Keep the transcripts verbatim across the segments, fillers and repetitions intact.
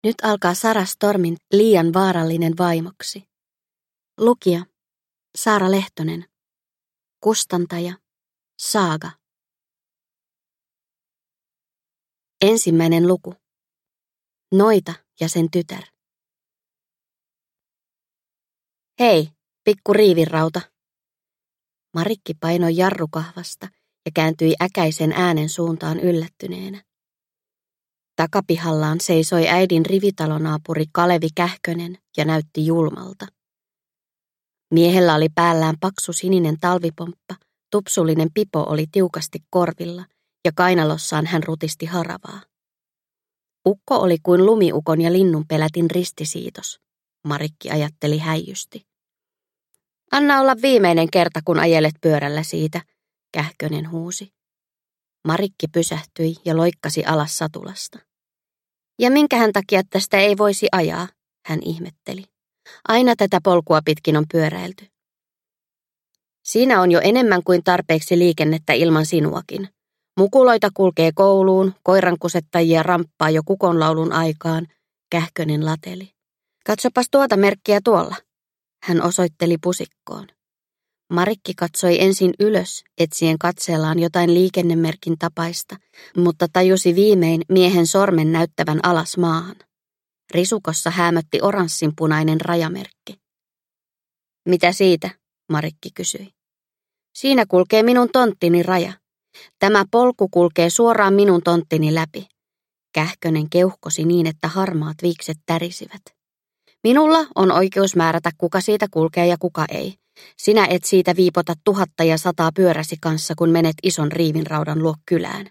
Nyt alkaa Sara Stormin Liian vaarallinen vaimoksi. Lukija Saara Lehtonen. Kustantaja Saaga. Ensimmäinen luku. Noita ja sen tytär. Hei, pikku riivinrauta. Marikki painoi jarrukahvasta ja kääntyi äkäisen äänen suuntaan yllättyneenä. Takapihallaan seisoi äidin rivitalonaapuri Kalevi Kähkönen ja näytti julmalta. Miehellä oli päällään paksu sininen talvipomppa, tupsullinen pipo oli tiukasti korvilla ja kainalossaan hän rutisti haravaa. Ukko oli kuin lumiukon ja linnunpelätin ristisiitos, Marikki ajatteli häijysti. Anna olla viimeinen kerta, kun ajelet pyörällä siitä, Kähkönen huusi. Marikki pysähtyi ja loikkasi alas satulasta. Ja minkähän takia tästä ei voisi ajaa, hän ihmetteli. Aina tätä polkua pitkin on pyöräilty. Siinä on jo enemmän kuin tarpeeksi liikennettä ilman sinuakin. Mukuloita kulkee kouluun, koirankusettajia ramppaa jo kukonlaulun aikaan, Kähkönen lateli. Katsopas tuota merkkiä tuolla. Hän osoitteli pusikkoon. Marikki katsoi ensin ylös, etsien katseellaan jotain liikennemerkin tapaista, mutta tajusi viimein miehen sormen näyttävän alas maahan. Risukossa häämötti oranssinpunainen rajamerkki. Mitä siitä? Marikki kysyi. Siinä kulkee minun tonttini raja. Tämä polku kulkee suoraan minun tonttini läpi. Kähkönen keuhkosi niin, että harmaat viikset tärisivät. Minulla on oikeus määrätä, kuka siitä kulkee ja kuka ei. Sinä et siitä viipota tuhatta ja sataa pyöräsi kanssa, kun menet ison riivinraudan luo kylään.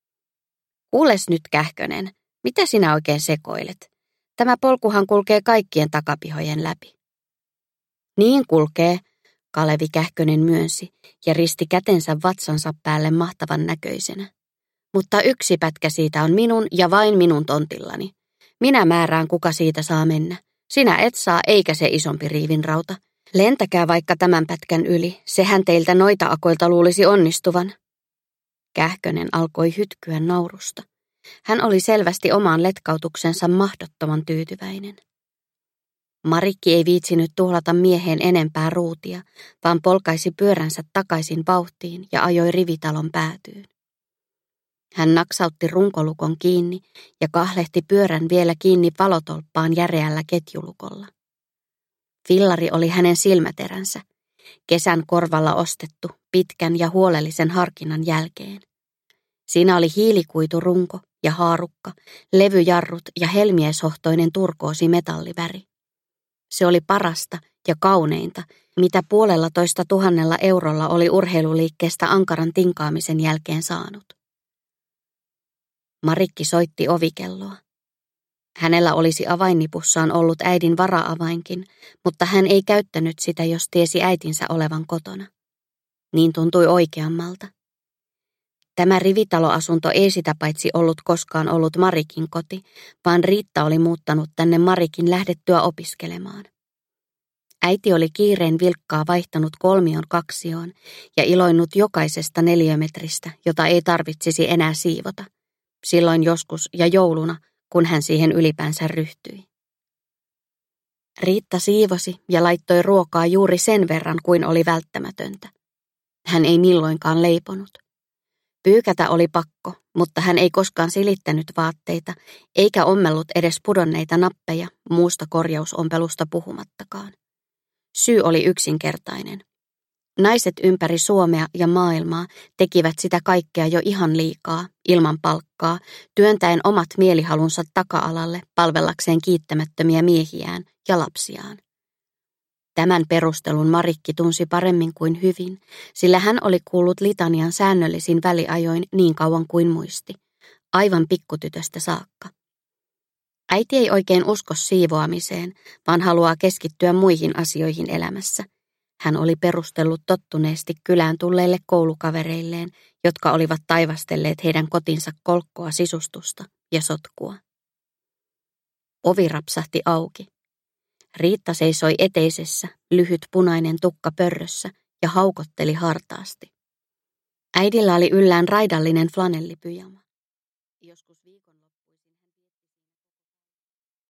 Kuules nyt, Kähkönen, mitä sinä oikein sekoilet? Tämä polkuhan kulkee kaikkien takapihojen läpi. Niin kulkee, Kalevi Kähkönen myönsi ja risti kätensä vatsansa päälle mahtavan näköisenä. Mutta yksi pätkä siitä on minun ja vain minun tontillani. Minä määrään, kuka siitä saa mennä. Sinä et saa eikä se isompi riivinrauta. Lentäkää vaikka tämän pätkän yli, sehän teiltä noita akoilta luulisi onnistuvan. Kähkönen alkoi hytkyä naurusta. Hän oli selvästi omaan letkautuksensa mahdottoman tyytyväinen. Marikki ei viitsinyt tuhlata mieheen enempää ruutia, vaan polkaisi pyöränsä takaisin vauhtiin ja ajoi rivitalon päätyyn. Hän naksautti runkolukon kiinni ja kahlehti pyörän vielä kiinni valotolppaan järeällä ketjulukolla. Fillari oli hänen silmäteränsä, kesän korvalla ostettu pitkän ja huolellisen harkinnan jälkeen. Siinä oli hiilikuiturunko ja haarukka, levyjarrut ja helmieshohtoinen turkoosi metalliväri. Se oli parasta ja kauneinta, mitä puolella toista tuhannella eurolla oli urheiluliikkeestä ankaran tinkaamisen jälkeen saanut. Marikki soitti ovikelloa. Hänellä olisi avainnipussaan ollut äidin vara-avainkin, mutta hän ei käyttänyt sitä, jos tiesi äitinsä olevan kotona. Niin tuntui oikeammalta. Tämä rivitaloasunto ei sitä paitsi ollut koskaan ollut Marikin koti, vaan Riitta oli muuttanut tänne Marikin lähdettyä opiskelemaan. Äiti oli kiireen vilkkaa vaihtanut kolmion kaksioon ja iloinnut jokaisesta neliömetristä, jota ei tarvitsisi enää siivota. Silloin joskus ja jouluna, kun hän siihen ylipäänsä ryhtyi. Riitta siivosi ja laittoi ruokaa juuri sen verran kuin oli välttämätöntä. Hän ei milloinkaan leiponut. Pyykätä oli pakko, mutta hän ei koskaan silittänyt vaatteita, eikä ommellut edes pudonneita nappeja, muusta korjausompelusta puhumattakaan. Syy oli yksinkertainen. Naiset ympäri Suomea ja maailmaa tekivät sitä kaikkea jo ihan liikaa, ilman palkkaa, työntäen omat mielihalunsa taka-alalle palvellakseen kiittämättömiä miehiään ja lapsiaan. Tämän perustelun Marikki tunsi paremmin kuin hyvin, sillä hän oli kuullut litanian säännöllisin väliajoin niin kauan kuin muisti, aivan pikkutytöstä saakka. Äiti ei oikein usko siivoamiseen, vaan haluaa keskittyä muihin asioihin elämässä. Hän oli perustellut tottuneesti kylään tulleille koulukavereilleen, jotka olivat taivastelleet heidän kotinsa kolkkoa sisustusta ja sotkua. Ovi rapsahti auki. Riitta seisoi eteisessä, lyhyt punainen tukka pörrössä ja haukotteli hartaasti. Äidillä oli yllään raidallinen flanellipyjama.